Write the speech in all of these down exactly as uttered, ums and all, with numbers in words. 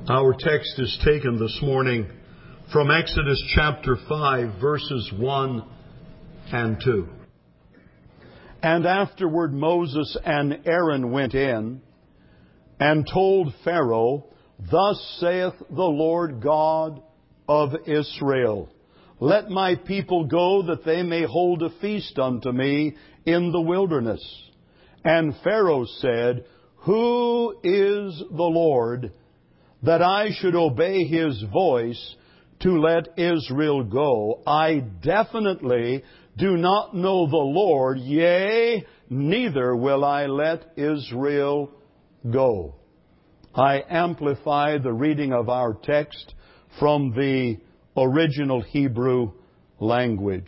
Our text is taken this morning from Exodus chapter five, verses one and two. And afterward Moses and Aaron went in and told Pharaoh, Thus saith the Lord God of Israel, Let my people go, that they may hold a feast unto me in the wilderness. And Pharaoh said, Who is the Lord, that I should obey His voice to let Israel go? I definitely do not know the Lord, yea, neither will I let Israel go. I amplify the reading of our text from the original Hebrew language.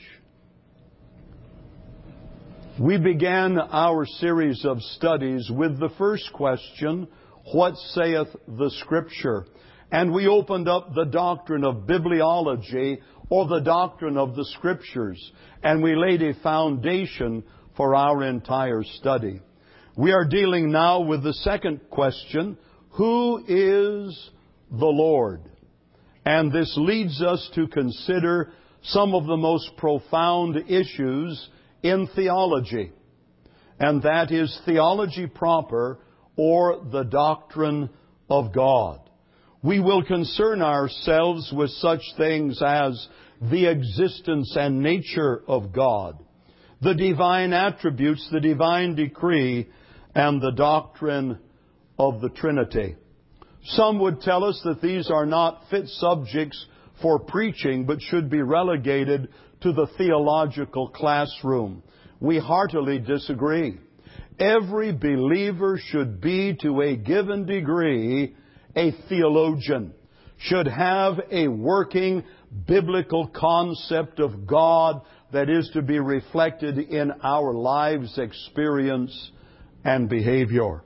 We began our series of studies with the first question, What saith the Scripture? And we opened up the doctrine of bibliology, or the doctrine of the Scriptures, and we laid a foundation for our entire study. We are dealing now with the second question, Who is the Lord? And this leads us to consider some of the most profound issues in theology, and that is theology proper, or the doctrine of God. We will concern ourselves with such things as the existence and nature of God, the divine attributes, the divine decree, and the doctrine of the Trinity. Some would tell us that these are not fit subjects for preaching, but should be relegated to the theological classroom. We heartily disagree. Every believer should be, to a given degree, a theologian, should have a working biblical concept of God that is to be reflected in our lives' experience and behavior.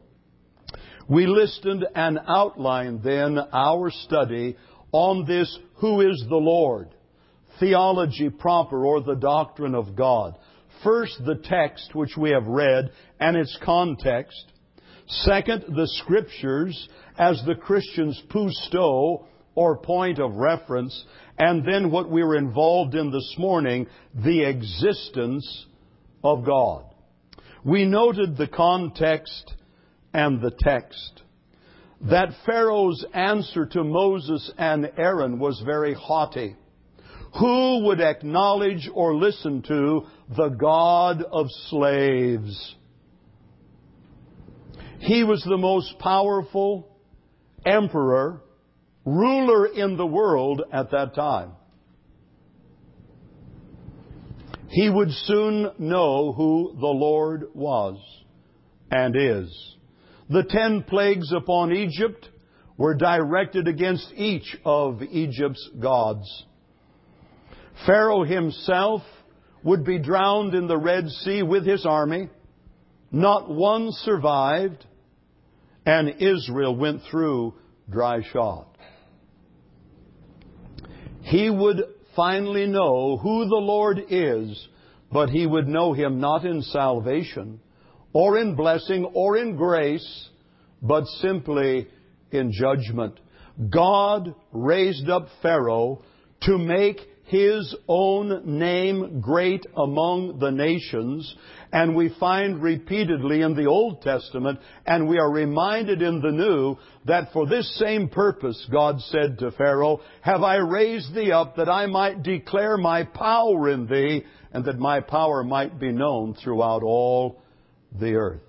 We listed and outlined then our study on this Who is the Lord? Theology proper, or the doctrine of God. First, the text which we have read and its context. Second, the Scriptures as the Christian's pousto, or point of reference. And then what we were involved in this morning, the existence of God. We noted the context and the text. That Pharaoh's answer to Moses and Aaron was very haughty. Who would acknowledge or listen to the God of slaves? He was the most powerful emperor, ruler in the world at that time. He would soon know who the Lord was and is. The ten plagues upon Egypt were directed against each of Egypt's gods. Pharaoh himself would be drowned in the Red Sea with his army. Not one survived, and Israel went through dry shod. He would finally know who the Lord is, but he would know Him not in salvation, or in blessing, or in grace, but simply in judgment. God raised up Pharaoh to make His own name great among the nations. And we find repeatedly in the Old Testament, and we are reminded in the New, that for this same purpose God said to Pharaoh, Have I raised thee up that I might declare my power in thee, and that my power might be known throughout all the earth.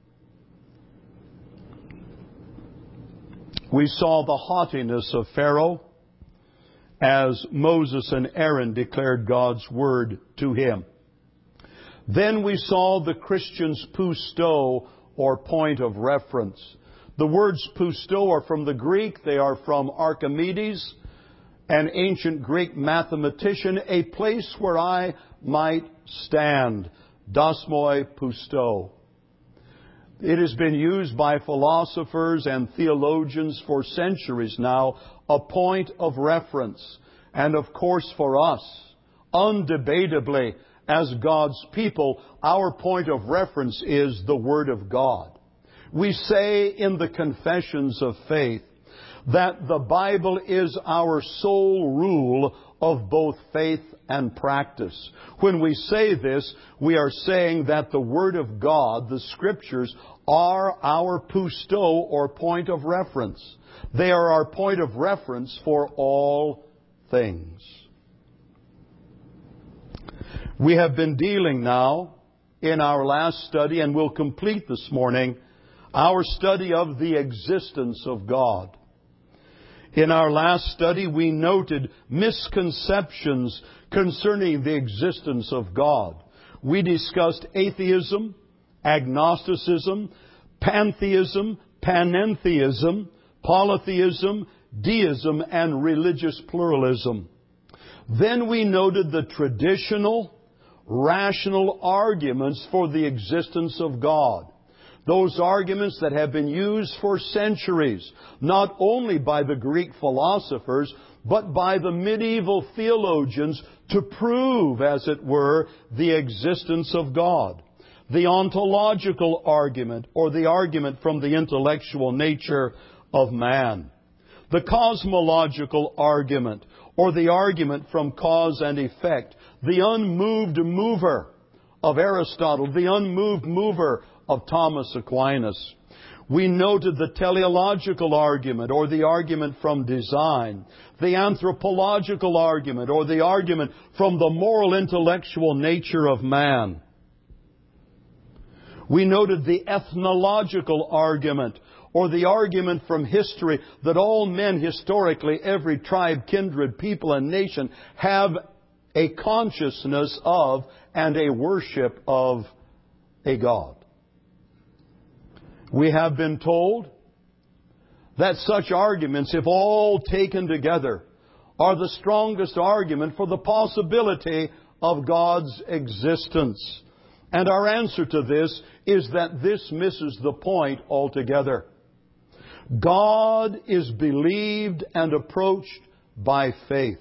We saw the haughtiness of Pharaoh as Moses and Aaron declared God's word to him. Then we saw the Christian's pousto, or point of reference. The words pousto are from the Greek. They are from Archimedes, an ancient Greek mathematician, a place where I might stand. Dosmoi pousto. It has been used by philosophers and theologians for centuries now, a point of reference. And of course for us, undebatably, as God's people, our point of reference is the Word of God. We say in the confessions of faith that the Bible is our sole rule of both faith and practice. When we say this, we are saying that the Word of God, the Scriptures, are our Pisto, or point of reference. They are our point of reference for all things. We have been dealing now in our last study, and we'll complete this morning, our study of the existence of God. In our last study, we noted misconceptions concerning the existence of God. We discussed atheism, agnosticism, pantheism, panentheism, polytheism, deism, and religious pluralism. Then we noted the traditional, rational arguments for the existence of God. Those arguments that have been used for centuries, not only by the Greek philosophers, but by the medieval theologians to prove, as it were, the existence of God. The ontological argument, or the argument from the intellectual nature of man. The cosmological argument, or the argument from cause and effect. The unmoved mover of Aristotle, the unmoved mover of Thomas Aquinas. We noted the teleological argument, or the argument from design. The anthropological argument, or the argument from the moral intellectual nature of man. We noted the ethnological argument, or the argument from history that all men historically, every tribe, kindred, people, and nation have a consciousness of and a worship of a God. We have been told that such arguments, if all taken together, are the strongest argument for the possibility of God's existence. And our answer to this is that this misses the point altogether. God is believed and approached by faith,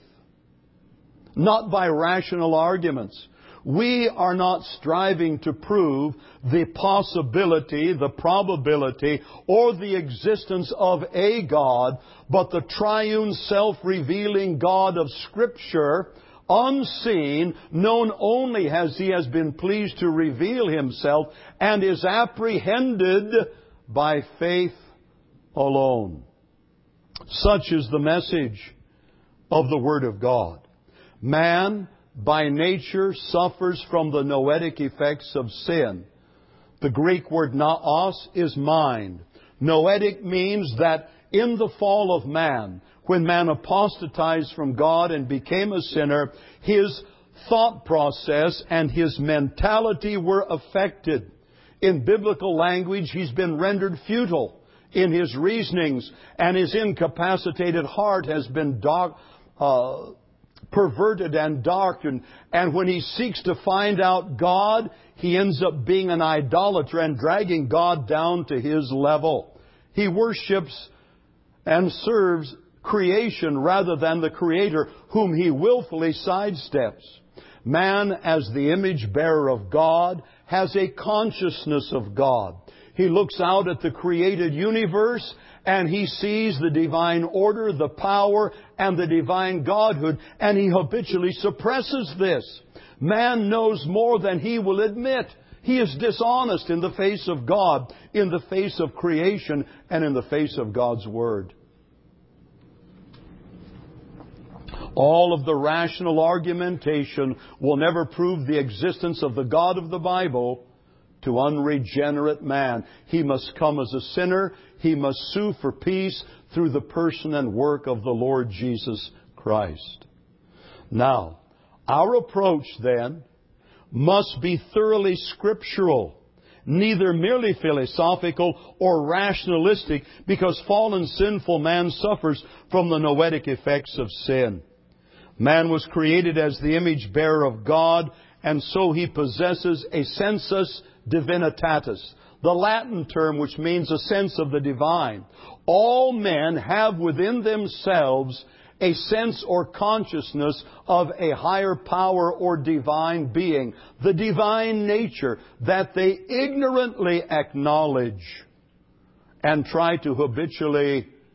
not by rational arguments. We are not striving to prove the possibility, the probability, or the existence of a God, but the triune self-revealing God of Scripture, unseen, known only as He has been pleased to reveal Himself, and is apprehended by faith alone. Such is the message of the Word of God. Man, by nature, suffers from the noetic effects of sin. The Greek word naos is mind. Noetic means that in the fall of man, when man apostatized from God and became a sinner, his thought process and his mentality were affected. In biblical language, he's been rendered futile in his reasonings, and his incapacitated heart has been dark, uh, perverted and darkened. And when he seeks to find out God, he ends up being an idolater and dragging God down to his level. He worships and serves creation rather than the Creator, whom he willfully sidesteps. Man, as the image bearer of God, has a consciousness of God. He looks out at the created universe and he sees the divine order, the power, and the divine Godhood, and he habitually suppresses this. Man knows more than he will admit. He is dishonest in the face of God, in the face of creation, and in the face of God's Word. All of the rational argumentation will never prove the existence of the God of the Bible to unregenerate man. He must come as a sinner. He must sue for peace through the person and work of the Lord Jesus Christ. Now, our approach then must be thoroughly scriptural, neither merely philosophical or rationalistic, because fallen sinful man suffers from the noetic effects of sin. Man was created as the image bearer of God, and so he possesses a sensus divinitatis, the Latin term which means a sense of the divine. All men have within themselves a sense or consciousness of a higher power or divine being, the divine nature that they ignorantly acknowledge and try to habitually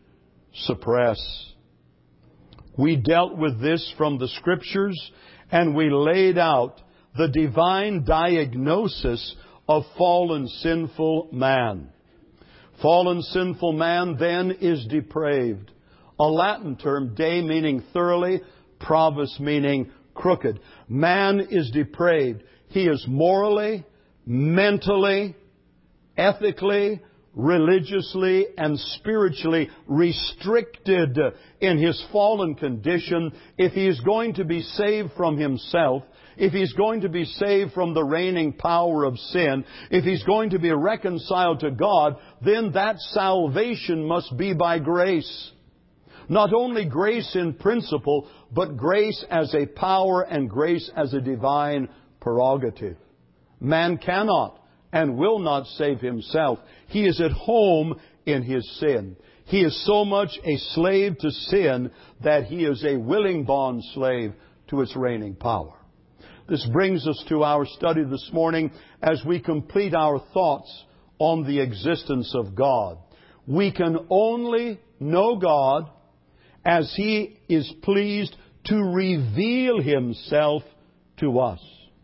suppress. We dealt with this from the Scriptures, and we laid out the divine diagnosis of fallen sinful man. Fallen sinful man then is depraved. A Latin term, de meaning thoroughly, pravus meaning crooked. Man is depraved. He is morally, mentally, ethically, religiously, and spiritually restricted in his fallen condition. If he is going to be saved from himself, if he's going to be saved from the reigning power of sin, if he's going to be reconciled to God, then that salvation must be by grace. Not only grace in principle, but grace as a power and grace as a divine prerogative. Man cannot and will not save himself. He is at home in his sin. He is so much a slave to sin that he is a willing bond slave to its reigning power. This brings us to our study this morning as we complete our thoughts on the existence of God. We can only know God as He is pleased to reveal Himself to us.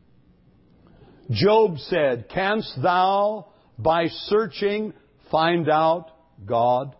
Job said, "Canst thou by searching find out God?"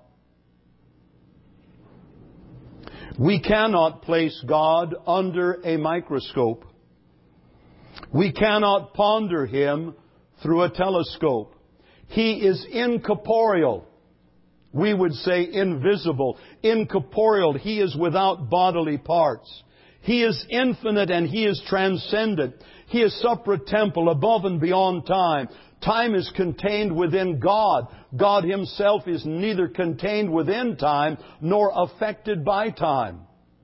We cannot place God under a microscope. We cannot ponder Him through a telescope. He is incorporeal. We would say invisible, incorporeal. He is without bodily parts. He is infinite and He is transcendent. He is supratemporal, above and beyond time. Time is contained within God. God Himself is neither contained within time nor affected by time.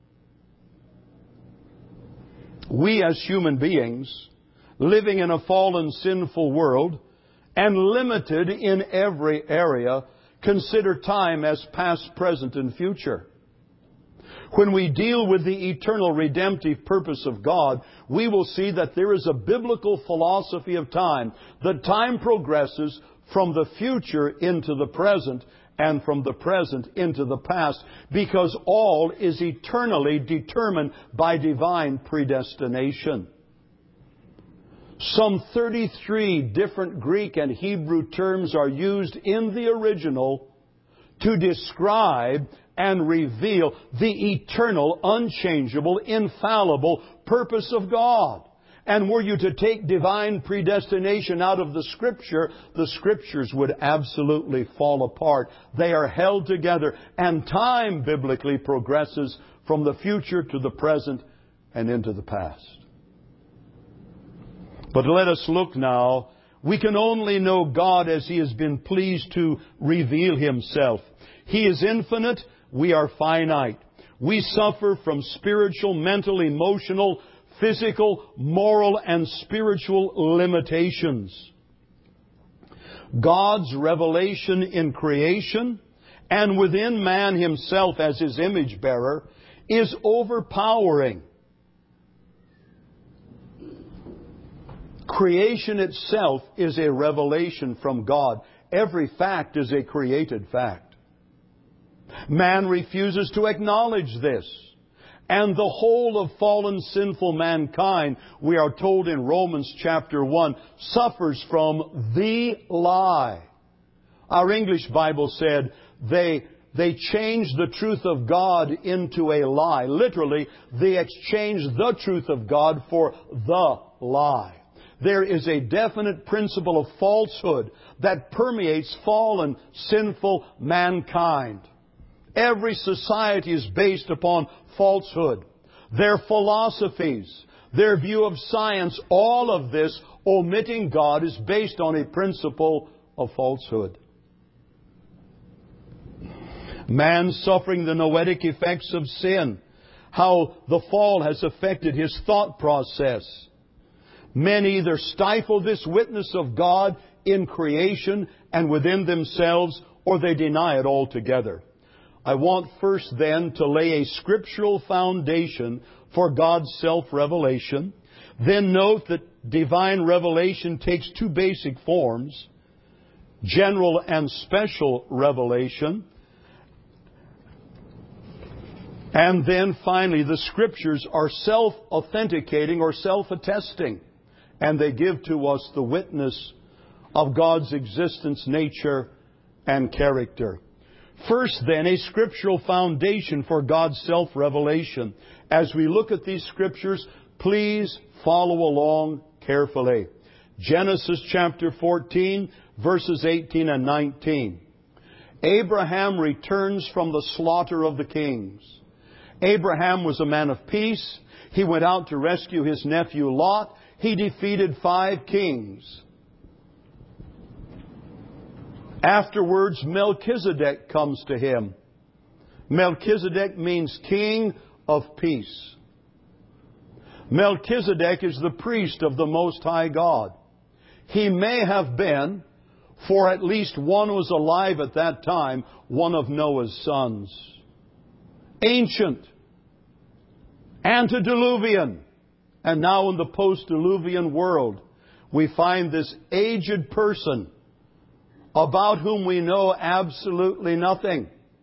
We as human beings, living in a fallen, sinful world, and limited in every area, consider time as past, present, and future. When we deal with the eternal redemptive purpose of God, we will see that there is a biblical philosophy of time. That time progresses from the future into the present and from the present into the past, because all is eternally determined by divine predestination. Some thirty-three different Greek and Hebrew terms are used in the original to describe and reveal the eternal, unchangeable, infallible purpose of God. And were you to take divine predestination out of the Scripture, the Scriptures would absolutely fall apart. They are held together, and time biblically progresses from the future to the present and into the past. But let us look now. We can only know God as He has been pleased to reveal Himself. He is infinite. We are finite. We suffer from spiritual, mental, emotional, physical, moral, and spiritual limitations. God's revelation in creation and within man himself as His image bearer is overpowering. Creation itself is a revelation from God. Every fact is a created fact. Man refuses to acknowledge this. And the whole of fallen, sinful mankind, we are told in Romans chapter one, suffers from the lie. Our English Bible said they, they changed the truth of God into a lie. Literally, they exchanged the truth of God for the lie. There is a definite principle of falsehood that permeates fallen, sinful mankind. Every society is based upon falsehood. Their philosophies, their view of science, all of this, omitting God, is based on a principle of falsehood. Man suffering the noetic effects of sin, how the fall has affected his thought process. Men either stifle this witness of God in creation and within themselves, or they deny it altogether. I want first then to lay a scriptural foundation for God's self-revelation. Then note that divine revelation takes two basic forms: general and special revelation. And then finally, the Scriptures are self-authenticating or self-attesting. And they give to us the witness of God's existence, nature, and character. First, then, a scriptural foundation for God's self-revelation. As we look at these Scriptures, please follow along carefully. Genesis chapter fourteen, verses eighteen and nineteen. Abraham returns from the slaughter of the kings. Abraham was a man of peace. He went out to rescue his nephew Lot. He defeated five kings. Afterwards, Melchizedek comes to him. Melchizedek means king of peace. Melchizedek is the priest of the Most High God. He may have been, for at least one was alive at that time, one of Noah's sons. Ancient, antediluvian, and now in the post-diluvian world, we find this aged person about whom we know absolutely nothing.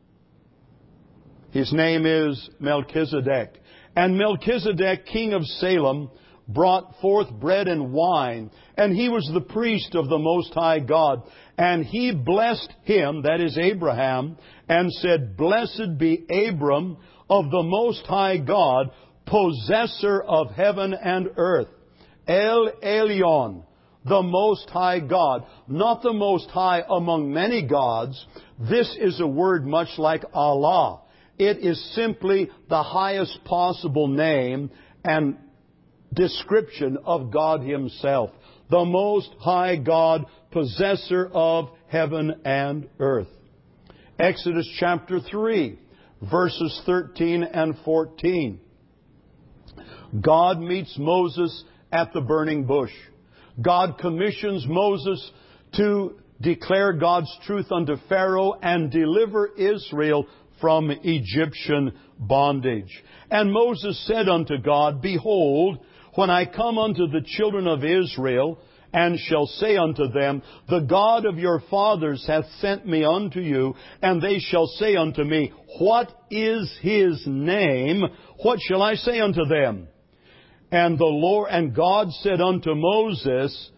His name is Melchizedek. And Melchizedek, king of Salem, brought forth bread and wine, and he was the priest of the Most High God. And he blessed him, that is Abraham, and said, "Blessed be Abram of the Most High God, possessor of heaven and earth." El Elyon, the Most High God. Not the Most High among many gods. This is a word much like Allah. It is simply the highest possible name and description of God Himself. The Most High God, possessor of heaven and earth. Exodus chapter three, verses thirteen and fourteen. God meets Moses at the burning bush. God commissions Moses to declare God's truth unto Pharaoh and deliver Israel from Egyptian bondage. And Moses said unto God, "Behold, when I come unto the children of Israel, and shall say unto them, The God of your fathers hath sent me unto you, and they shall say unto me, What is His name? What shall I say unto them?" And the Lord, and God said unto Moses,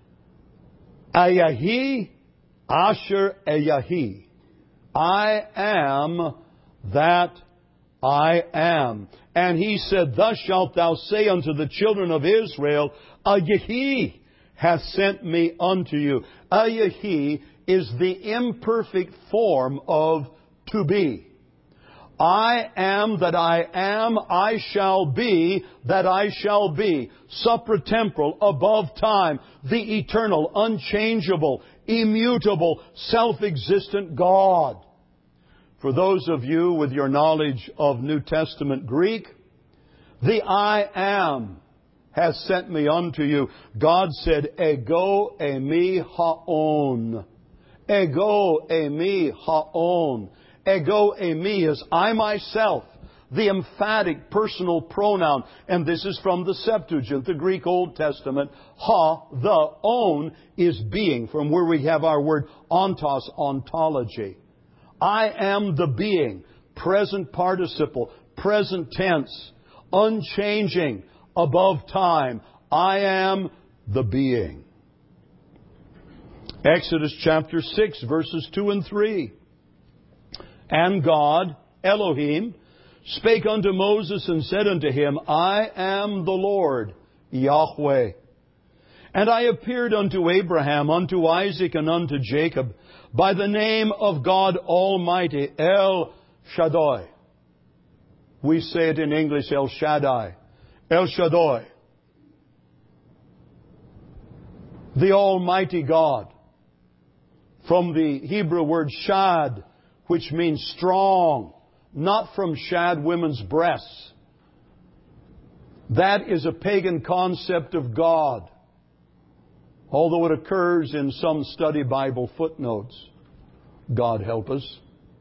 "Ayahi Asher Ayahi. I am that I am." And He said, "Thus shalt thou say unto the children of Israel, Ayahi hath sent me unto you." Ayahi is the imperfect form of to be. I am that I am, I shall be that I shall be. Supratemporal, above time, the eternal, unchangeable, immutable, self-existent God. For those of you with your knowledge of New Testament Greek, the I am has sent me unto you. God said, "Ego eimi haon." Ego eimi haon. Ego eimi is I myself, the emphatic personal pronoun. And this is from the Septuagint, the Greek Old Testament. Ha, the on, is being, from where we have our word ontos, ontology. I am the being, present participle, present tense, unchanging, above time. I am the being. Exodus chapter six, verses two and three. And God, Elohim, spake unto Moses and said unto him, "I am the Lord, Yahweh. And I appeared unto Abraham, unto Isaac, and unto Jacob, by the name of God Almighty, El Shaddai." We say it in English, El Shaddai. El Shaddai. The Almighty God. From the Hebrew word shad, which means strong, not from shad, women's breasts. That is a pagan concept of God, although it occurs in some study Bible footnotes. God help us.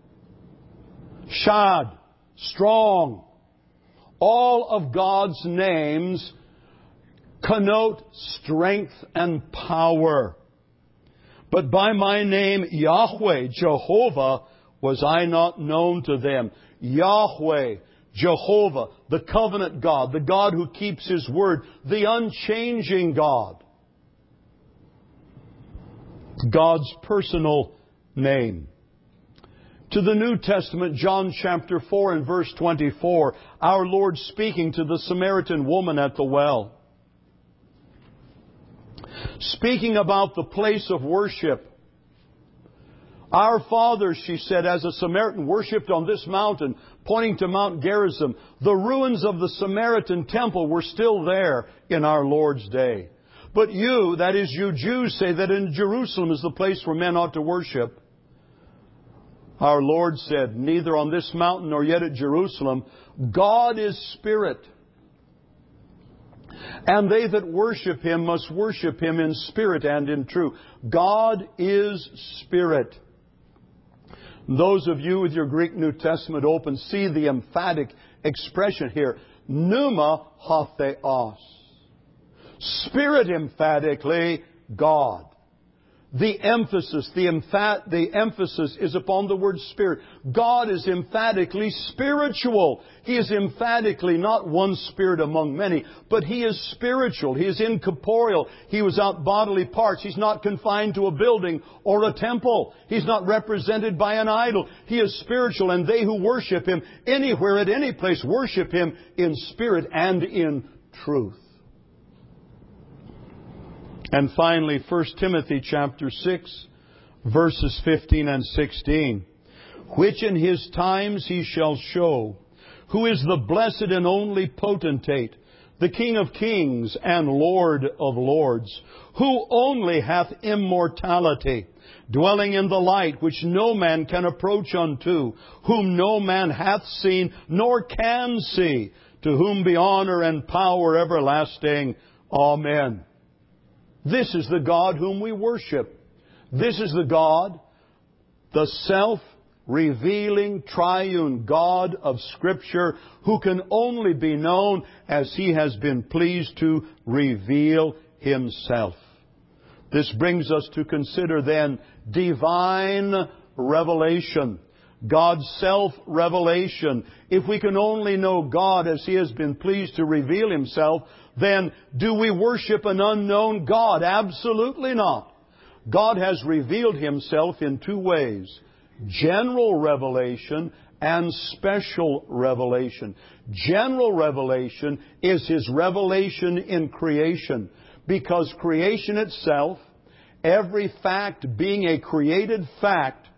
Shad, strong. All of God's names connote strength and power. But by my name, Yahweh, Jehovah, was I not known to them. Yahweh, Jehovah, the covenant God, the God who keeps His word, the unchanging God. God's personal name. To the New Testament, John chapter four and verse twenty-four, our Lord speaking to the Samaritan woman at the well. Speaking about the place of worship. Our fathers, she said, as a Samaritan, worshipped on this mountain, pointing to Mount Gerizim. The ruins of the Samaritan temple were still there in our Lord's day. But you, that is you Jews, say that in Jerusalem is the place where men ought to worship. Our Lord said, neither on this mountain nor yet at Jerusalem, God is spirit. And they that worship Him must worship Him in spirit and in truth. God is spirit. Those of you with your Greek New Testament open see the emphatic expression here. Pneuma hotheos. Spirit emphatically, God. The emphasis, the, emphat, the emphasis is upon the word spirit. God is emphatically spiritual. He is emphatically not one spirit among many, but He is spiritual. He is incorporeal. He was out bodily parts. He's not confined to a building or a temple. He's not represented by an idol. He is spiritual, and they who worship Him anywhere, at any place, worship Him in spirit and in truth. And finally, First Timothy chapter six, verses fifteen and sixteen. Which in His times He shall show, who is the blessed and only potentate, the King of kings and Lord of lords, who only hath immortality, dwelling in the light which no man can approach unto, whom no man hath seen nor can see, to whom be honor and power everlasting. Amen. This is the God whom we worship. This is the God, the self-revealing triune God of Scripture, who can only be known as He has been pleased to reveal Himself. This brings us to consider then divine revelation. God's self-revelation. If we can only know God as He has been pleased to reveal Himself, then do we worship an unknown God? Absolutely not. God has revealed Himself in two ways. General revelation and special revelation. General revelation is His revelation in creation. Because creation itself, every fact being a created fact,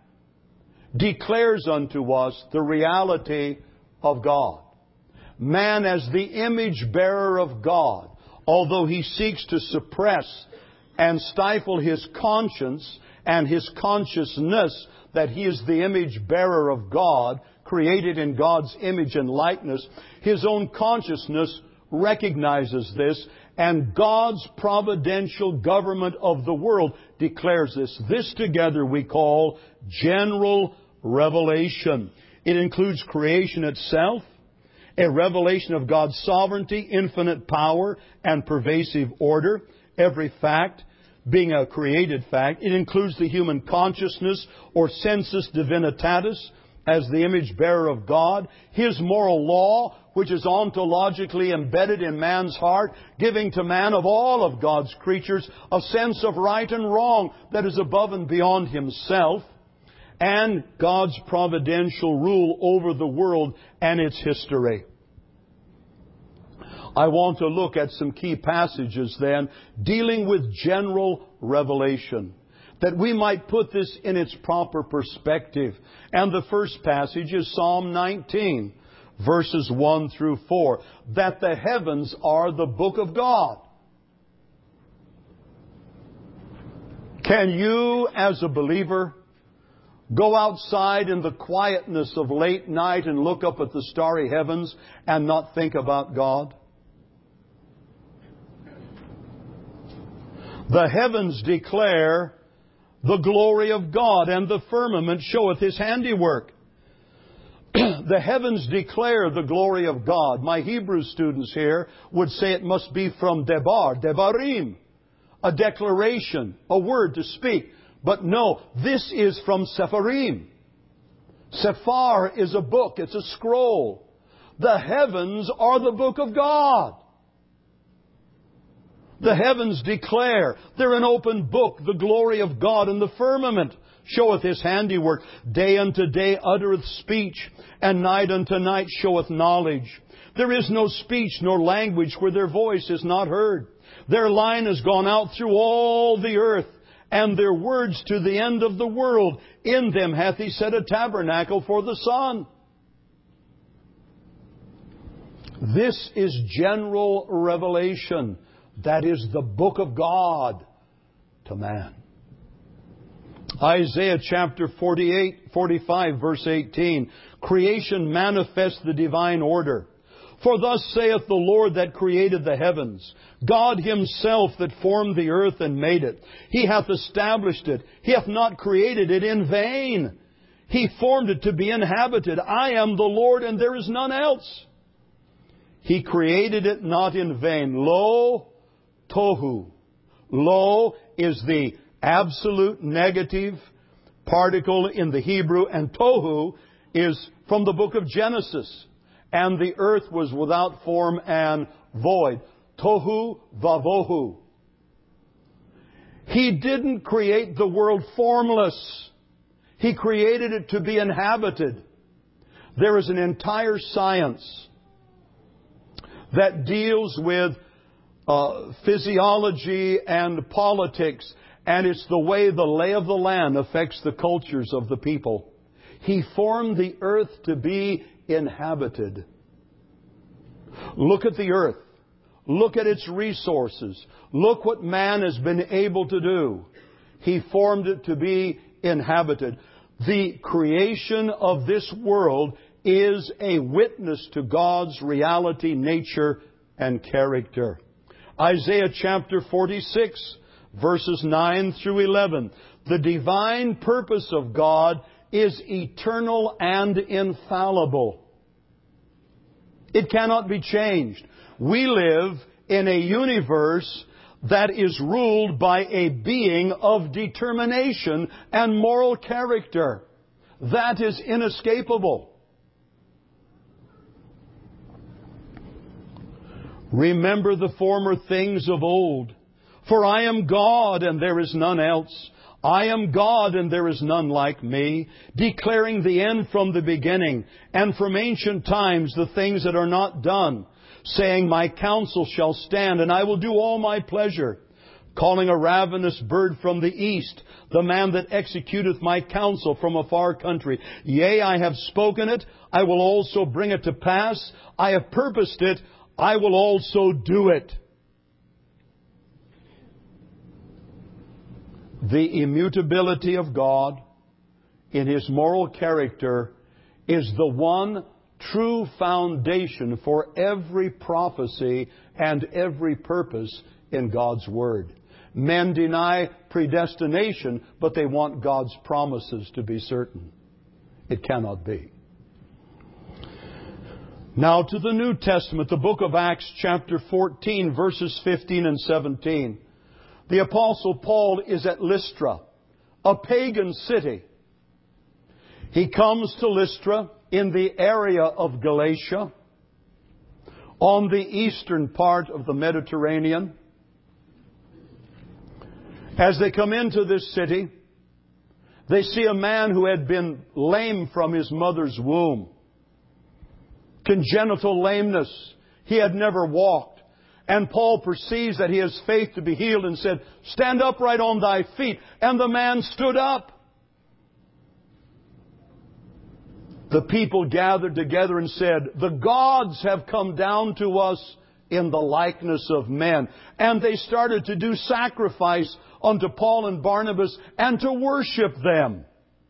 declares unto us the reality of God. Man as the image bearer of God, although he seeks to suppress and stifle his conscience and his consciousness that he is the image bearer of God, created in God's image and likeness, his own consciousness recognizes this, and God's providential government of the world declares this. This together we call general revelation. It includes creation itself, a revelation of God's sovereignty, infinite power, and pervasive order. Every fact being a created fact. It includes the human consciousness or sensus divinitatis as the image bearer of God. His moral law, which is ontologically embedded in man's heart, giving to man of all of God's creatures a sense of right and wrong that is above and beyond himself. And God's providential rule over the world and its history. I want to look at some key passages then dealing with general revelation, that we might put this in its proper perspective. And the first passage is Psalm nineteen, verses one through four, that the heavens are the book of God. Can you, as a believer, go outside in the quietness of late night and look up at the starry heavens and not think about God? The heavens declare the glory of God, and the firmament showeth His handiwork. The heavens declare the glory of God. My Hebrew students here would say it must be from debar, devarim, a declaration, a word to speak. But no, this is from Sepharim. Sephar is a book, it's a scroll. The heavens are the book of God. The heavens declare. They're an open book. The glory of God in the firmament showeth His handiwork. Day unto day uttereth speech, and night unto night showeth knowledge. There is no speech nor language where their voice is not heard. Their line has gone out through all the earth, and their words to the end of the world. In them hath He set a tabernacle for the sun. This is general revelation. That is the book of God to man. Isaiah chapter forty-eight, forty-five, verse eighteen. Creation manifests the divine order. For thus saith the Lord that created the heavens, God Himself that formed the earth and made it. He hath established it. He hath not created it in vain. He formed it to be inhabited. I am the Lord, and there is none else. He created it not in vain. Lo, tohu. Lo is the absolute negative particle in the Hebrew, and tohu is from the book of Genesis. And the earth was without form and void. Tohu vavohu. He didn't create the world formless. He created it to be inhabited. There is an entire science that deals with uh, physiology and politics, and it's the way the lay of the land affects the cultures of the people. He formed the earth to be inhabited. Look at the earth. Look at its resources. Look what man has been able to do. He formed it to be inhabited. The creation of this world is a witness to God's reality, nature, and character. Isaiah chapter forty-six, verses nine through eleven. The divine purpose of God is eternal and infallible. It cannot be changed. We live in a universe that is ruled by a being of determination and moral character. That is inescapable. Remember the former things of old. For I am God, and there is none else. I am God, and there is none like me, declaring the end from the beginning, and from ancient times the things that are not done, saying, My counsel shall stand, and I will do all my pleasure, calling a ravenous bird from the east, the man that executeth my counsel from a far country. Yea, I have spoken it, I will also bring it to pass. I have purposed it, I will also do it. The immutability of God in His moral character is the one true foundation for every prophecy and every purpose in God's Word. Men deny predestination, but they want God's promises to be certain. It cannot be. Now to the New Testament, the book of Acts chapter fourteen, verses fifteen and seventeen. The Apostle Paul is at Lystra, a pagan city. He comes to Lystra in the area of Galatia, on the eastern part of the Mediterranean. As they come into this city, they see a man who had been lame from his mother's womb. Congenital lameness. He had never walked. And Paul perceives that he has faith to be healed and said, Stand upright on thy feet. And the man stood up. The people gathered together and said, The gods have come down to us in the likeness of men. And they started to do sacrifice unto Paul and Barnabas and to worship them.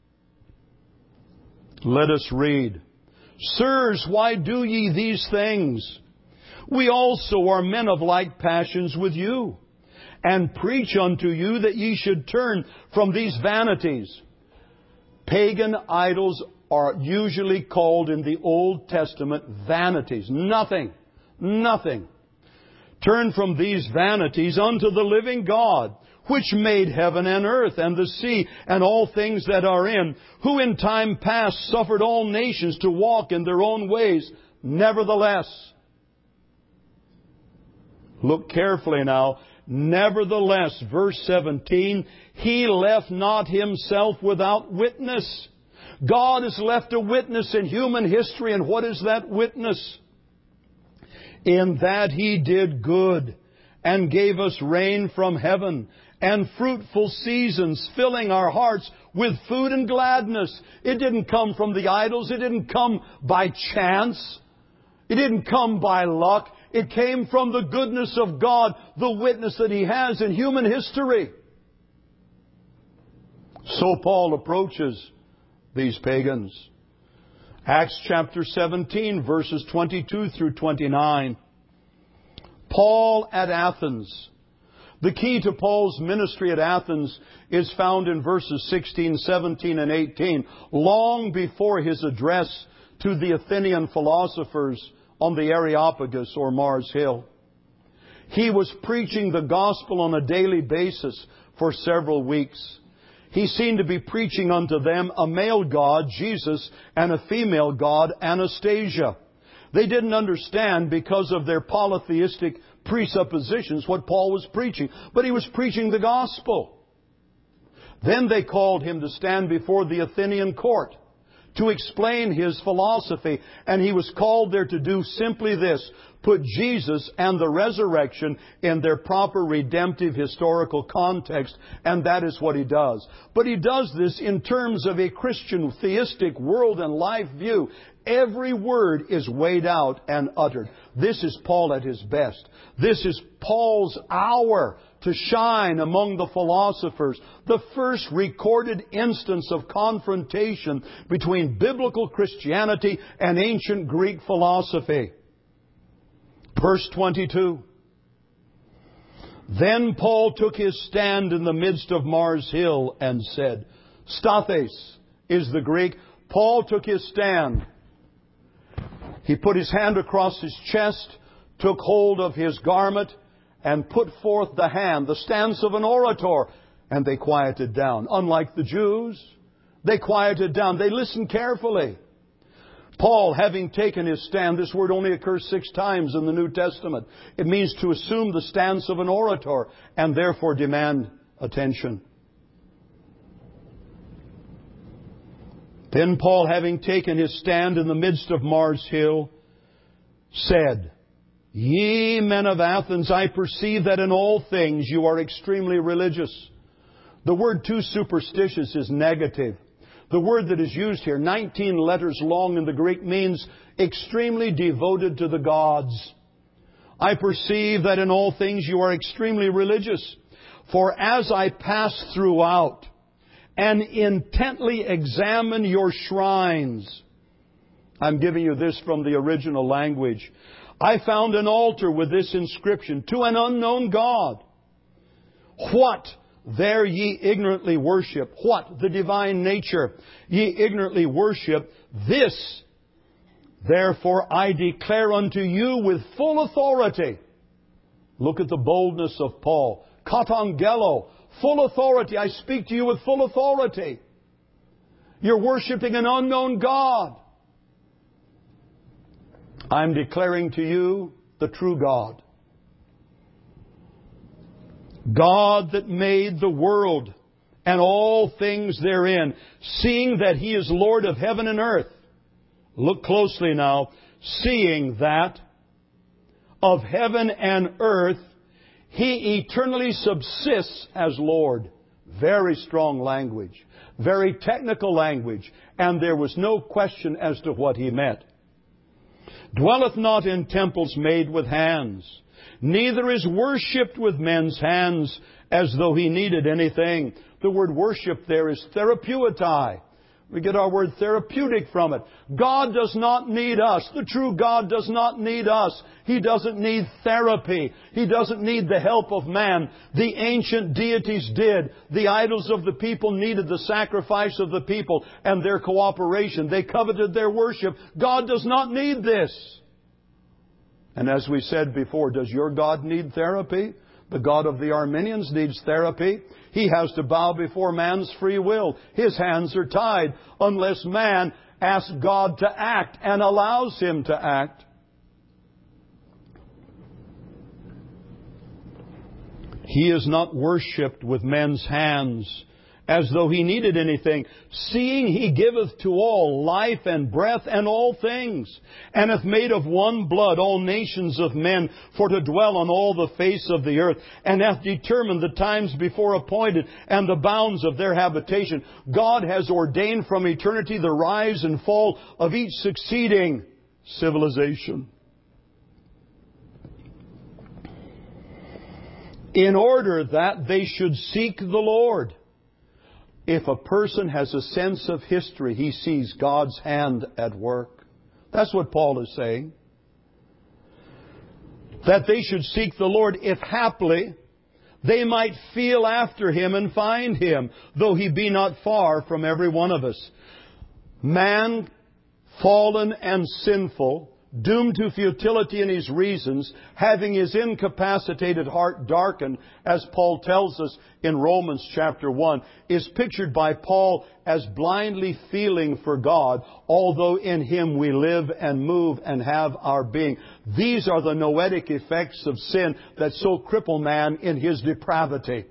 Let us read. Sirs, why do ye these things? We also are men of like passions with you, and preach unto you that ye should turn from these vanities. Pagan idols are usually called in the Old Testament vanities. Nothing. Nothing. Turn from these vanities unto the living God, which made heaven and earth and the sea and all things that are in, who in time past suffered all nations to walk in their own ways, Nevertheless, look carefully now. Nevertheless, verse seventeen, He left not Himself without witness. God has left a witness in human history, and what is that witness? In that He did good, and gave us rain from heaven, and fruitful seasons, filling our hearts with food and gladness. It didn't come from the idols. It didn't come by chance. It didn't come by luck. It came from the goodness of God, the witness that He has in human history. So Paul approaches these pagans. Acts chapter seventeen, verses twenty-two through twenty-nine. Paul at Athens. The key to Paul's ministry at Athens is found in verses sixteen, seventeen, and eighteen, long before his address to the Athenian philosophers on the Areopagus or Mars Hill. He was preaching the gospel on a daily basis for several weeks. He seemed to be preaching unto them a male God, Jesus, and a female God, Anastasia. They didn't understand, because of their polytheistic presuppositions, what Paul was preaching. But he was preaching the gospel. Then they called him to stand before the Athenian court to explain his philosophy. And he was called there to do simply this: put Jesus and the resurrection in their proper redemptive historical context. And that is what he does. But he does this in terms of a Christian theistic world and life view. Every word is weighed out and uttered. This is Paul at his best. This is Paul's hour to shine among the philosophers. The first recorded instance of confrontation between biblical Christianity and ancient Greek philosophy. Verse twenty-two. Then Paul took his stand in the midst of Mars Hill and said, Stathes is the Greek. Paul took his stand. He put his hand across his chest, took hold of his garment, and put forth the hand, the stance of an orator, and they quieted down. Unlike the Jews, they quieted down. They listened carefully. Paul, having taken his stand, this word only occurs six times in the New Testament. It means to assume the stance of an orator and therefore demand attention. Then Paul, having taken his stand in the midst of Mars Hill, said, Ye men of Athens, I perceive that in all things you are extremely religious. The word too superstitious is negative. The word that is used here, nineteen letters long in the Greek, means extremely devoted to the gods. I perceive that in all things you are extremely religious. For as I pass throughout and intently examine your shrines, I'm giving you this from the original language, I found an altar with this inscription, to an unknown God. What there ye ignorantly worship? What? The divine nature. Ye ignorantly worship. This, therefore, I declare unto you with full authority. Look at the boldness of Paul. Katangelo. Full authority. I speak to you with full authority. You're worshiping an unknown God. I'm declaring to you the true God. God that made the world and all things therein, seeing that He is Lord of heaven and earth. Look closely now. Seeing that of heaven and earth, He eternally subsists as Lord. Very strong language. Very technical language. And there was no question as to what He meant. Dwelleth not in temples made with hands, neither is worshipped with men's hands as though He needed anything. The word worship there is therapeutai. We get our word therapeutic from it. God does not need us. The true God does not need us. He doesn't need therapy. He doesn't need the help of man. The ancient deities did. The idols of the people needed the sacrifice of the people and their cooperation. They coveted their worship. God does not need this. And as we said before, does your God need therapy? The God of the Arminians needs therapy. He has to bow before man's free will. His hands are tied unless man asks God to act and allows Him to act. He is not worshipped with men's hands, as though He needed anything, seeing He giveth to all life and breath and all things, and hath made of one blood all nations of men for to dwell on all the face of the earth, and hath determined the times before appointed and the bounds of their habitation. God has ordained from eternity the rise and fall of each succeeding civilization, in order that they should seek the Lord. If a person has a sense of history, he sees God's hand at work. That's what Paul is saying. That they should seek the Lord, if haply they might feel after Him and find Him, though He be not far from every one of us. Man, fallen and sinful, doomed to futility in his reasons, having his incapacitated heart darkened, as Paul tells us in Romans chapter one, is pictured by Paul as blindly feeling for God, although in Him we live and move and have our being. These are the noetic effects of sin that so cripple man in his depravity.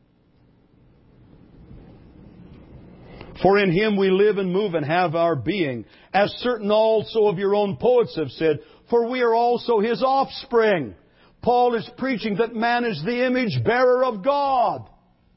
For in Him we live and move and have our being, as certain also of your own poets have said, for we are also His offspring. Paul is preaching that man is the image bearer of God.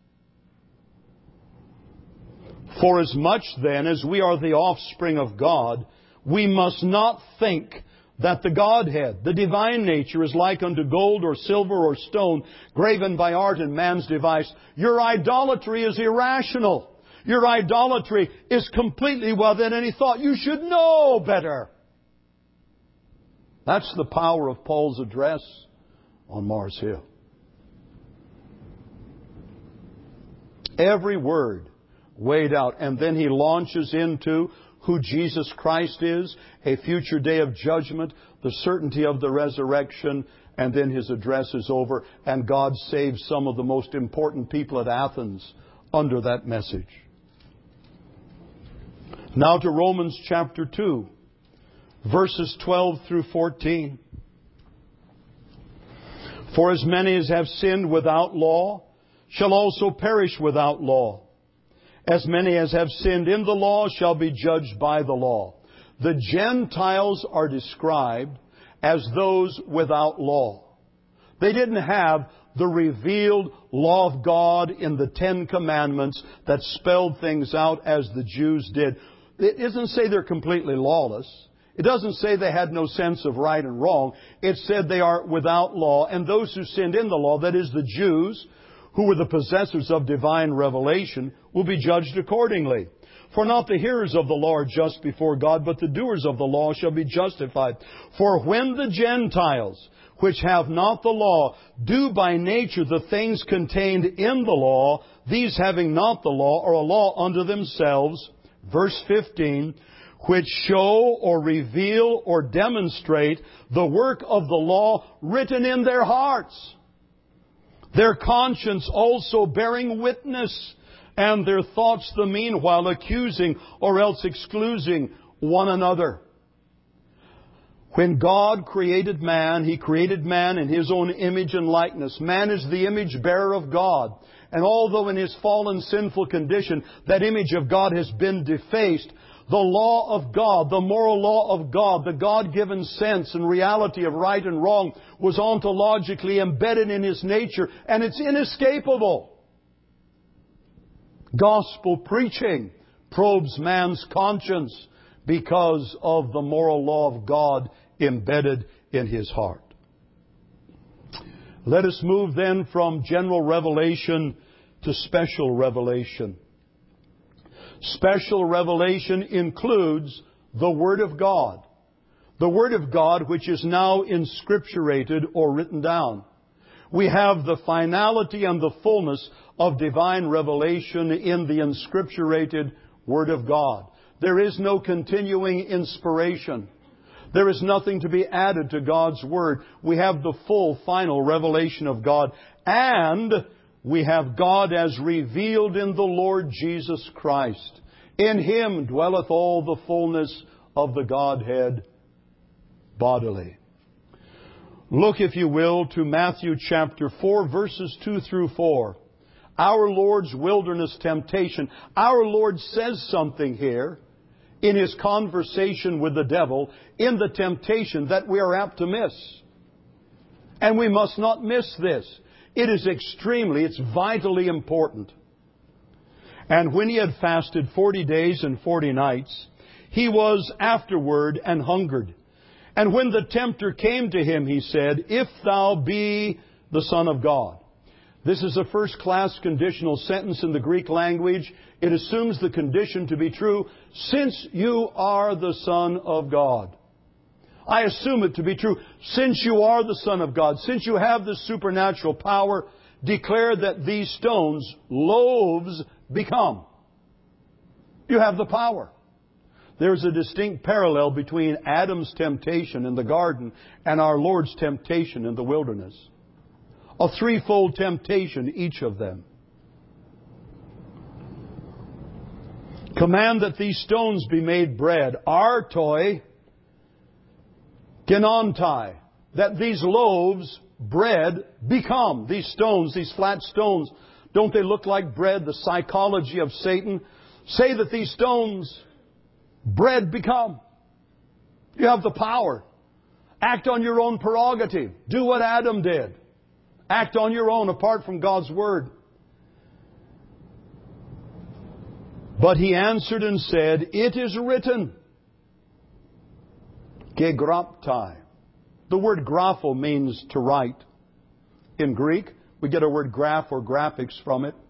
For as much then as we are the offspring of God, we must not think that the Godhead, the divine nature, is like unto gold or silver or stone, graven by art and man's device. Your idolatry is irrational. Your idolatry is completely without any thought. You should know better. That's the power of Paul's address on Mars Hill. Every word weighed out. And then he launches into who Jesus Christ is, a future day of judgment, the certainty of the resurrection, and then his address is over, and God saves some of the most important people at Athens under that message. Now to Romans chapter two, verses twelve through fourteen. For as many as have sinned without law shall also perish without law. As many as have sinned in the law shall be judged by the law. The Gentiles are described as those without law. They didn't have the revealed law of God in the Ten Commandments that spelled things out as the Jews did. It doesn't say they're completely lawless. It doesn't say they had no sense of right and wrong. It said they are without law, and those who sinned in the law, that is the Jews, who were the possessors of divine revelation, will be judged accordingly. For not the hearers of the law are just before God, but the doers of the law shall be justified. For when the Gentiles, which have not the law, do by nature the things contained in the law, these having not the law are a law unto themselves, verse fifteen, which show or reveal or demonstrate the work of the law written in their hearts, their conscience also bearing witness, and their thoughts the meanwhile accusing or else excluding one another. When God created man, He created man in His own image and likeness. Man is the image bearer of God. And although in his fallen sinful condition that image of God has been defaced, the law of God, the moral law of God, the God-given sense and reality of right and wrong was ontologically embedded in His nature, and it's inescapable. Gospel preaching probes man's conscience because of the moral law of God embedded in his heart. Let us move then from general revelation to special revelation. Special revelation includes the Word of God. The Word of God which is now inscripturated or written down. We have the finality and the fullness of divine revelation in the inscripturated Word of God. There is no continuing inspiration. There is nothing to be added to God's Word. We have the full, final revelation of God. And we have God as revealed in the Lord Jesus Christ. In Him dwelleth all the fullness of the Godhead bodily. Look, if you will, to Matthew chapter four, verses two through four. Our Lord's wilderness temptation. Our Lord says something here in His conversation with the devil, in the temptation, that we are apt to miss. And we must not miss this. It is extremely, it's vitally important. And when He had fasted forty days and forty nights, He was afterward and hungered. And when the tempter came to Him, He said, If thou be the Son of God. This is a first-class conditional sentence in the Greek language. It assumes the condition to be true, since you are the Son of God. I assume it to be true. Since you are the Son of God, since you have this supernatural power, declare that these stones, loaves, become. You have the power. There's a distinct parallel between Adam's temptation in the garden and our Lord's temptation in the wilderness. A threefold temptation, each of them. Command that these stones be made bread. Artoi genontai. That these loaves, bread, become. These stones, these flat stones, don't they look like bread? The psychology of Satan. Say that these stones, bread, become. You have the power. Act on your own prerogative. Do what Adam did. Act on your own apart from God's Word. But He answered and said, It is written. Gegraptai. The word grapho means to write. In Greek, we get a word graph or graphics from it.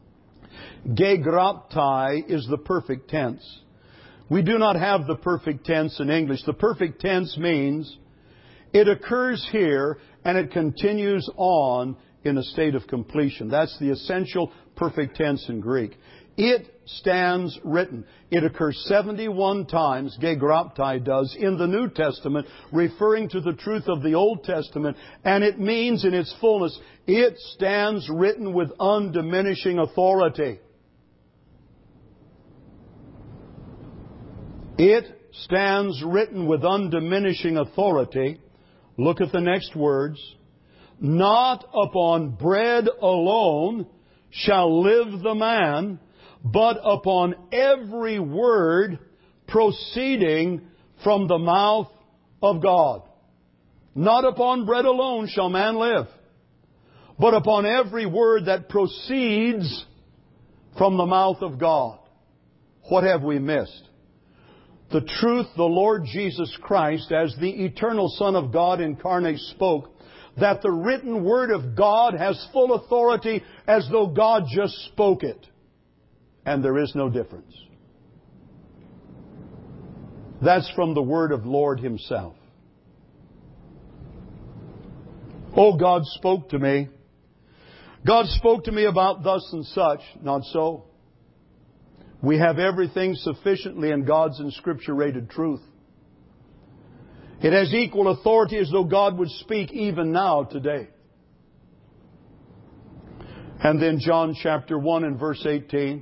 Gegraptai is the perfect tense. We do not have the perfect tense in English. The perfect tense means it occurs here and it continues on in a state of completion. That's the essential perfect tense in Greek. It stands written. It occurs seventy-one times, gegraptai does, in the New Testament, referring to the truth of the Old Testament. And it means in its fullness, it stands written with undiminishing authority. It stands written with undiminishing authority. Look at the next words. Not upon bread alone shall live the man, but upon every word proceeding from the mouth of God. Not upon bread alone shall man live, but upon every word that proceeds from the mouth of God. What have we missed? The truth the Lord Jesus Christ, as the eternal Son of God incarnate, spoke, that the written Word of God has full authority as though God just spoke it. And there is no difference. That's from the Word of Lord Himself. Oh, God spoke to me. God spoke to me about thus and such. Not so. We have everything sufficiently in God's inscripturated truth. It has equal authority as though God would speak even now, today. And then John chapter one and verse eighteen.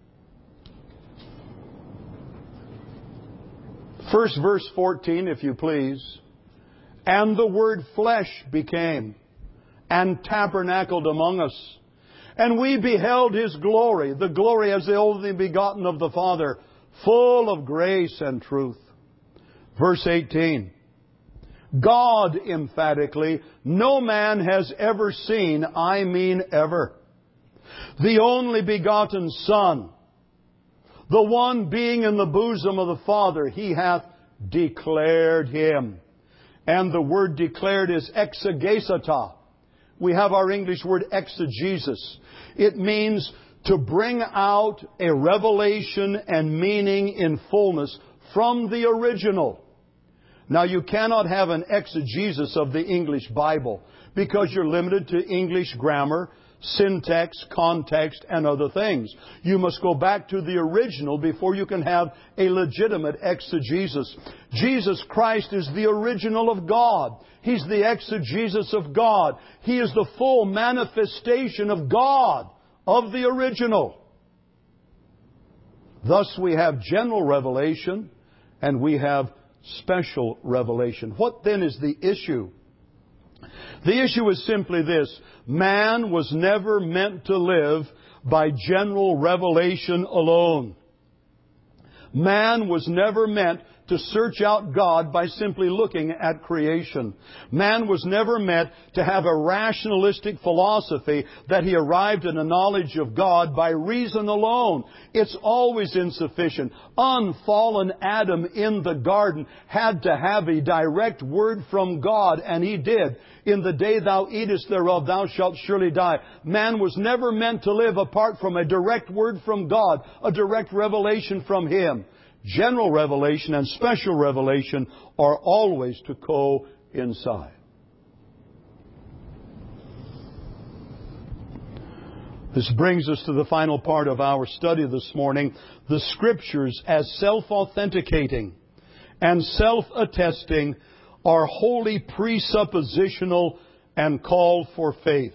First verse fourteen, if you please. And the Word flesh became and tabernacled among us. And we beheld His glory, the glory as the only begotten of the Father, full of grace and truth. Verse eighteen. God, emphatically, no man has ever seen, I mean ever. The only begotten Son, the one being in the bosom of the Father, He hath declared Him. And the word declared is exegesata. We have our English word exegesis. It means to bring out a revelation and meaning in fullness from the original. Now, you cannot have an exegesis of the English Bible because you're limited to English grammar, syntax, context, and other things. You must go back to the original before you can have a legitimate exegesis. Jesus Christ is the original of God. He's the exegesis of God. He is the full manifestation of God, of the original. Thus we have general revelation and we have special revelation. What then is the issue? The issue is simply this. Man was never meant to live by general revelation alone. Man was never meant to search out God by simply looking at creation. Man was never meant to have a rationalistic philosophy that he arrived at a knowledge of God by reason alone. It's always insufficient. Unfallen Adam in the garden had to have a direct word from God, and he did. In the day thou eatest thereof, thou shalt surely die. Man was never meant to live apart from a direct word from God, a direct revelation from Him. General revelation and special revelation are always to coincide. This brings us to the final part of our study this morning, the Scriptures as self-authenticating and self-attesting are wholly presuppositional and call for faith.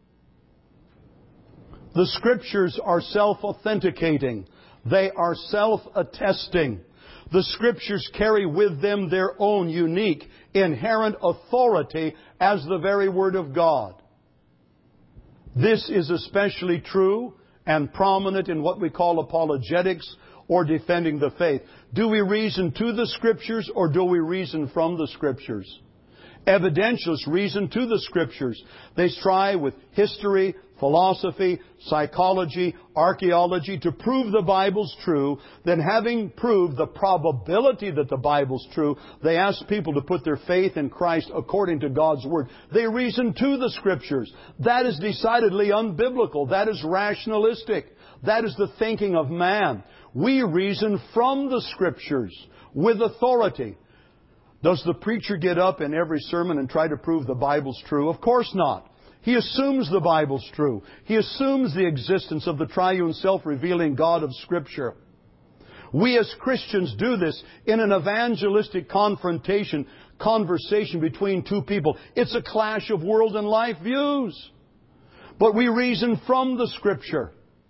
The Scriptures are self-authenticating. They are self-attesting. The Scriptures carry with them their own unique, inherent authority as the very Word of God. This is especially true and prominent in what we call apologetics or defending the faith. Do we reason to the Scriptures or do we reason from the Scriptures? Evidentialists reason to the Scriptures. They strive with history, philosophy, psychology, archaeology to prove the Bible's true. Then having proved the probability that the Bible's true, they ask people to put their faith in Christ according to God's Word. They reason to the Scriptures. That is decidedly unbiblical. That is rationalistic. That is the thinking of man. We reason from the Scriptures with authority. Does the preacher get up in every sermon and try to prove the Bible's true? Of course not. He assumes the Bible's true. He assumes the existence of the triune self-revealing God of Scripture. We as Christians do this in an evangelistic confrontation, conversation between two people. It's a clash of world and life views. But we reason from the Scripture.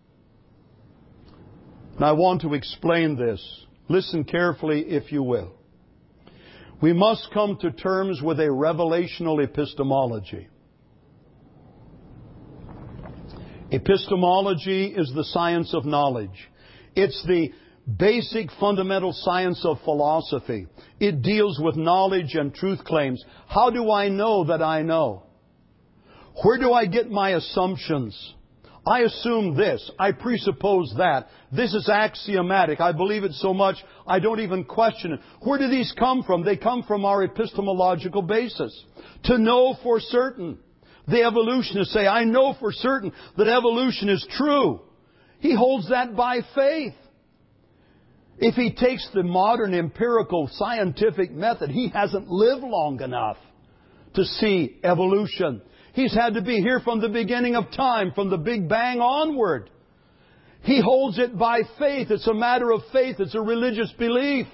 And I want to explain this. Listen carefully if you will. We must come to terms with a revelational epistemology. Epistemology is the science of knowledge. It's the basic fundamental science of philosophy. It deals with knowledge and truth claims. How do I know that I know? Where do I get my assumptions? I assume this. I presuppose that. This is axiomatic. I believe it so much I don't even question it. Where do these come from? They come from our epistemological basis. To know for certain. The evolutionists say, I know for certain that evolution is true. He holds that by faith. If he takes the modern empirical scientific method, he hasn't lived long enough to see evolution. He's had to be here from the beginning of time, from the Big Bang onward. He holds it by faith. It's a matter of faith. It's a religious belief.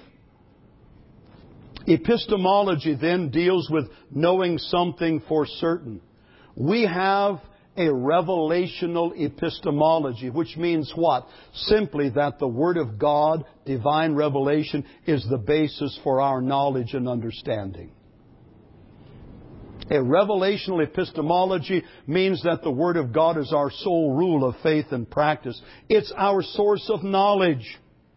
Epistemology then deals with knowing something for certain. We have a revelational epistemology, which means what? Simply that the Word of God, divine revelation, is the basis for our knowledge and understanding. A revelational epistemology means that the Word of God is our sole rule of faith and practice. It's our source of knowledge.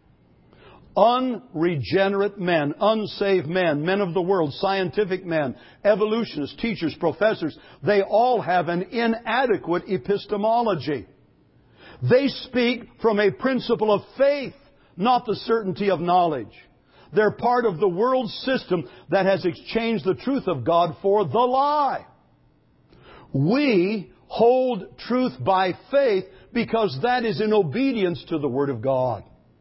Unregenerate men, unsaved men, men of the world, scientific men, evolutionists, teachers, professors, they all have an inadequate epistemology. They speak from a principle of faith, not the certainty of knowledge. They're part of the world system that has exchanged the truth of God for the lie. We hold truth by faith because that is in obedience to the Word of God.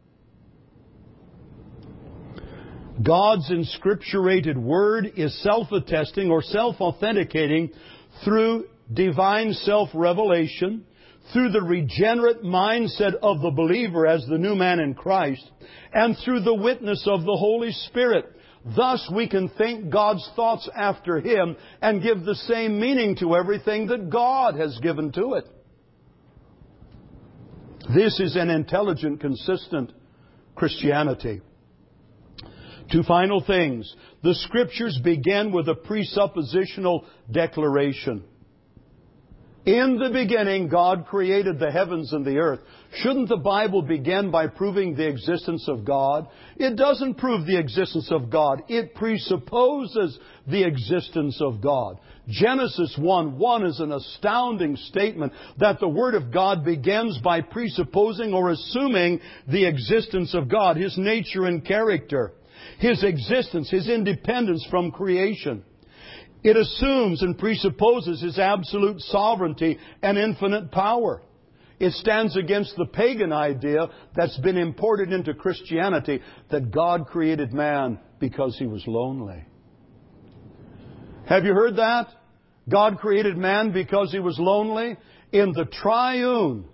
God's inscripturated Word is self-attesting or self-authenticating through divine self-revelation, through the regenerate mindset of the believer as the new man in Christ, and through the witness of the Holy Spirit. Thus we can think God's thoughts after Him and give the same meaning to everything that God has given to it. This is an intelligent, consistent, Christianity. Two final things. The Scriptures begin with a presuppositional declaration. In the beginning, God created the heavens and the earth. Shouldn't the Bible begin by proving the existence of God? It doesn't prove the existence of God. It presupposes the existence of God. Genesis one one is an astounding statement that the Word of God begins by presupposing or assuming the existence of God, His nature and character, His existence, His independence from creation. It assumes and presupposes His absolute sovereignty and infinite power. It stands against the pagan idea that's been imported into Christianity that God created man because He was lonely. Have you heard that? God created man because He was lonely? In the triune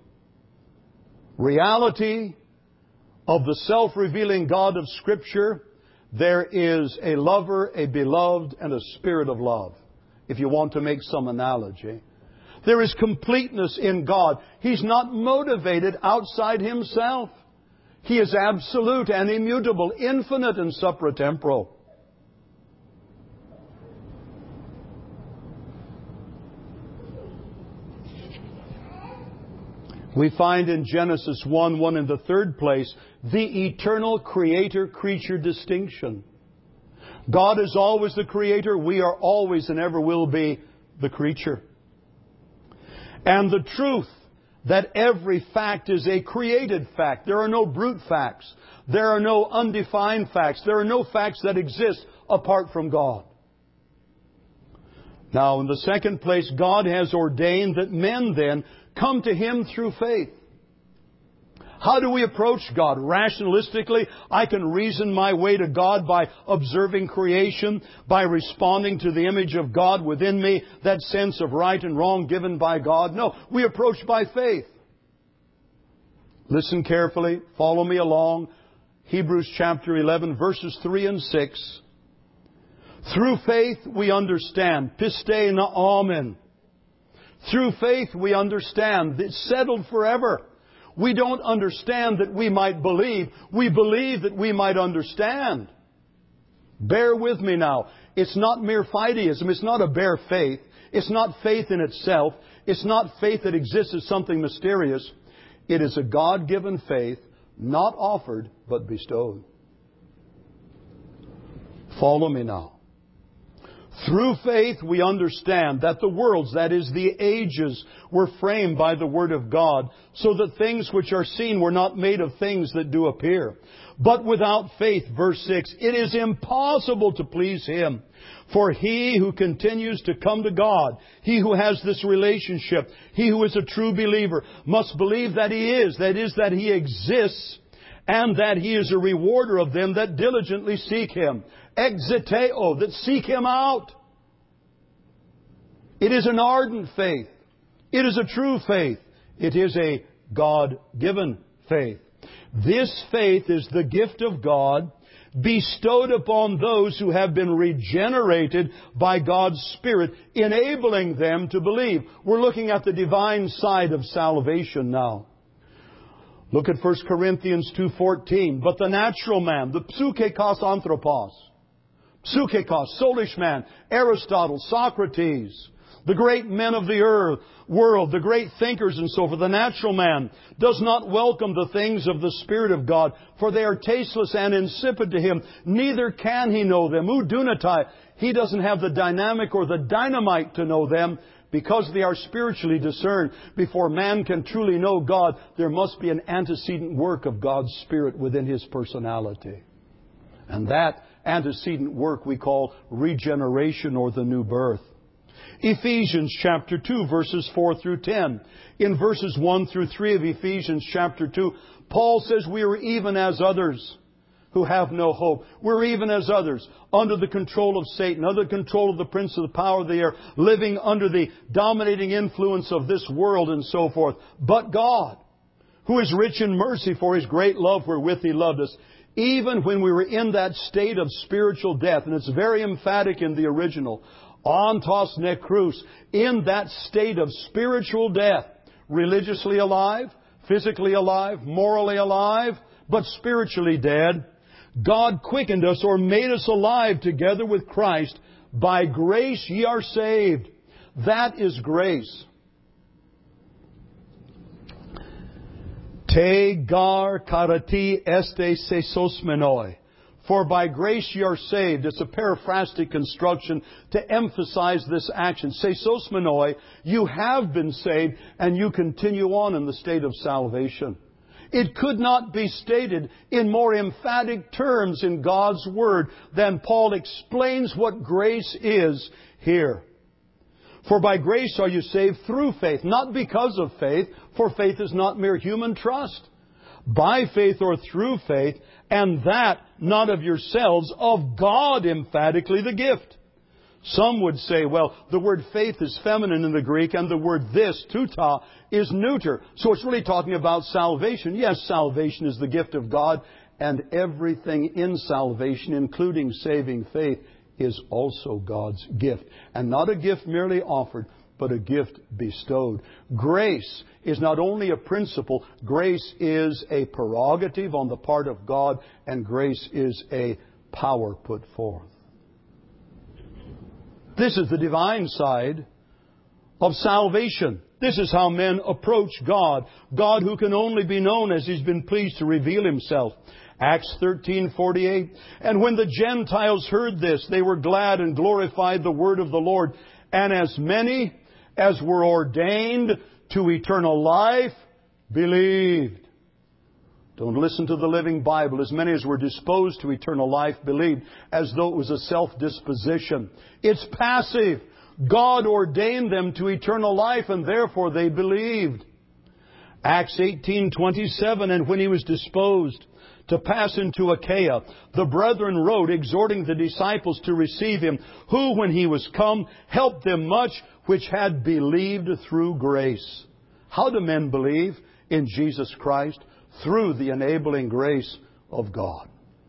reality of the self-revealing God of Scripture, there is a lover, a beloved, and a spirit of love, if you want to make some analogy. There is completeness in God. He's not motivated outside Himself. He is absolute and immutable, infinite and supratemporal. We find in Genesis one one in the third place the eternal creator-creature distinction. God is always the creator. We are always and ever will be the creature. And the truth that every fact is a created fact. There are no brute facts. There are no undefined facts. There are no facts that exist apart from God. Now, in the second place, God has ordained that men then come to Him through faith. How do we approach God? Rationalistically, I can reason my way to God by observing creation, by responding to the image of God within me, that sense of right and wrong given by God. No, we approach by faith. Listen carefully. Follow me along. Hebrews chapter eleven, verses three and six. Through faith we understand. Piste na amen. Through faith we understand. It's settled forever. We don't understand that we might believe. We believe that we might understand. Bear with me now. It's not mere fideism. It's not a bare faith. It's not faith in itself. It's not faith that exists as something mysterious. It is a God-given faith, not offered, but bestowed. Follow me now. Through faith we understand that the worlds, that is the ages, were framed by the Word of God, so that things which are seen were not made of things that do appear. But without faith, verse six, it is impossible to please Him. For he who continues to come to God, he who has this relationship, he who is a true believer, must believe that He is, that is, that He exists, and that He is a rewarder of them that diligently seek Him. Exiteo, that seek Him out. It is an ardent faith. It is a true faith. It is a God-given faith. This faith is the gift of God bestowed upon those who have been regenerated by God's Spirit, enabling them to believe. We're looking at the divine side of salvation now. Look at First Corinthians two fourteen. But the natural man, the psuchekos anthropos, psuchekos, soulish man, Aristotle, Socrates, the great men of the earth, world, the great thinkers and so forth, the natural man does not welcome the things of the Spirit of God, for they are tasteless and insipid to him. Neither can he know them. Udunatai, he doesn't have the dynamic or the dynamite to know them, because they are spiritually discerned. Before man can truly know God, there must be an antecedent work of God's Spirit within his personality. And that antecedent work we call regeneration or the new birth. Ephesians chapter two, verses four through ten. In verses one through three of Ephesians chapter two, Paul says we are even as others who have no hope. We're even as others, under the control of Satan, under the control of the prince of the power of the air, living under the dominating influence of this world and so forth. But God, who is rich in mercy for His great love wherewith He loved us, even when we were in that state of spiritual death, and it's very emphatic in the original, ontos necrus, in that state of spiritual death, religiously alive, physically alive, morally alive, but spiritually dead, God quickened us or made us alive together with Christ. By grace ye are saved. That is grace. Te gar karati este sesosmenoi. For by grace ye are saved. It's a paraphrastic construction to emphasize this action. Sesosmenoi, you have been saved and you continue on in the state of salvation. It could not be stated in more emphatic terms in God's Word than Paul explains what grace is here. For by grace are you saved through faith, not because of faith, for faith is not mere human trust. By faith or through faith, and that not of yourselves, of God emphatically the gift. Some would say, well, the word faith is feminine in the Greek, and the word this, tuta, is neuter. So it's really talking about salvation. Yes, salvation is the gift of God, and everything in salvation, including saving faith, is also God's gift. And not a gift merely offered, but a gift bestowed. Grace is not only a principle, grace is a prerogative on the part of God, and grace is a power put forth. This is the divine side of salvation. This is how men approach God. God who can only be known as He's been pleased to reveal Himself. Acts thirteen forty-eight. And when the Gentiles heard this, they were glad and glorified the word of the Lord. And as many as were ordained to eternal life believed. Don't listen to the Living Bible. As many as were disposed to eternal life believed, as though it was a self-disposition. It's passive. God ordained them to eternal life, and therefore they believed. Acts eighteen twenty-seven, and when he was disposed to pass into Achaia, the brethren wrote, exhorting the disciples to receive him, who, when he was come, helped them much which had believed through grace. How do men believe in Jesus Christ? Through the enabling grace of God.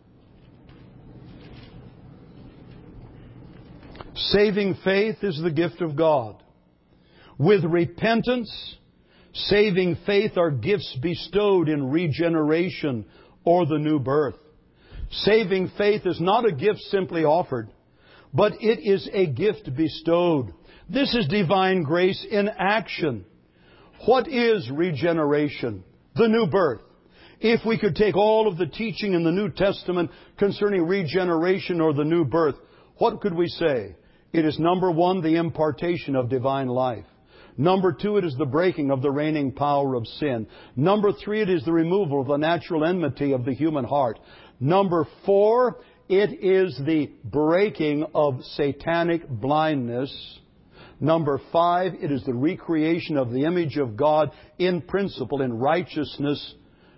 Saving faith is the gift of God. With repentance, saving faith are gifts bestowed in regeneration or the new birth. Saving faith is not a gift simply offered, but it is a gift bestowed. This is divine grace in action. What is regeneration? The new birth. If we could take all of the teaching in the New Testament concerning regeneration or the new birth, what could we say? It is, number one, the impartation of divine life. Number two, it is the breaking of the reigning power of sin. Number three, it is the removal of the natural enmity of the human heart. Number four, it is the breaking of satanic blindness. Number five, it is the recreation of the image of God in principle, in righteousness,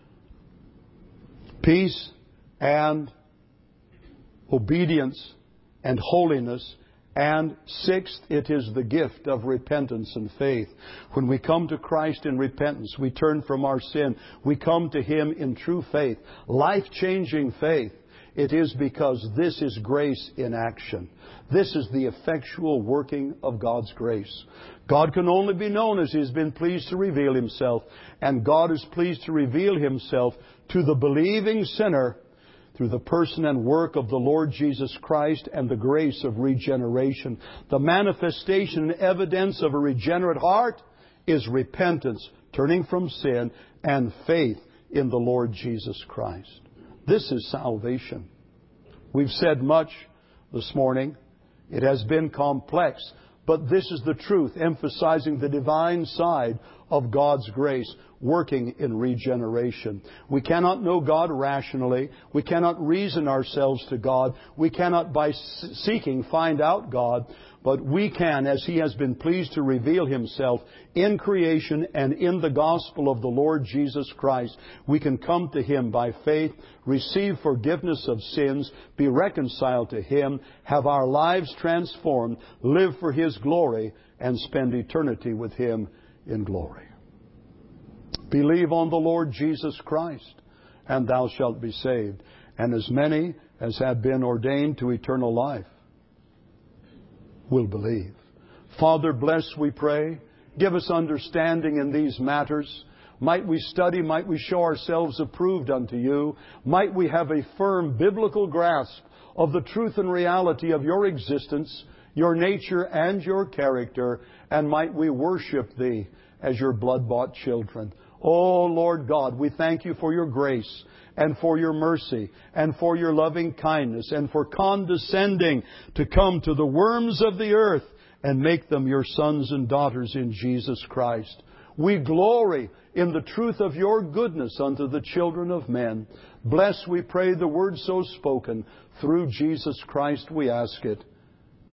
peace, and obedience, and holiness. And sixth, it is the gift of repentance and faith. When we come to Christ in repentance, we turn from our sin. We come to Him in true faith, life-changing faith. It is because this is grace in action. This is the effectual working of God's grace. God can only be known as He has been pleased to reveal Himself. And God is pleased to reveal Himself to the believing sinner through the person and work of the Lord Jesus Christ and the grace of regeneration. The manifestation and evidence of a regenerate heart is repentance, turning from sin, and faith in the Lord Jesus Christ. This is salvation. We've said much this morning. It has been complex, but this is the truth, emphasizing the divine side of God's grace working in regeneration. We cannot know God rationally. We cannot reason ourselves to God. We cannot, by seeking, find out God. But we can, as He has been pleased to reveal Himself in creation and in the gospel of the Lord Jesus Christ, we can come to Him by faith, receive forgiveness of sins, be reconciled to Him, have our lives transformed, live for His glory, and spend eternity with Him in glory. Believe on the Lord Jesus Christ, and thou shalt be saved. And as many as have been ordained to eternal life will believe. Father, bless, we pray. Give us understanding in these matters. Might we study, might we show ourselves approved unto you. Might we have a firm biblical grasp of the truth and reality of your existence, your nature, and your character. And might we worship Thee as your blood-bought children. Oh, Lord God, we thank You for Your grace and for Your mercy and for Your loving kindness and for condescending to come to the worms of the earth and make them Your sons and daughters in Jesus Christ. We glory in the truth of Your goodness unto the children of men. Bless, we pray, the word so spoken. Through Jesus Christ we ask it.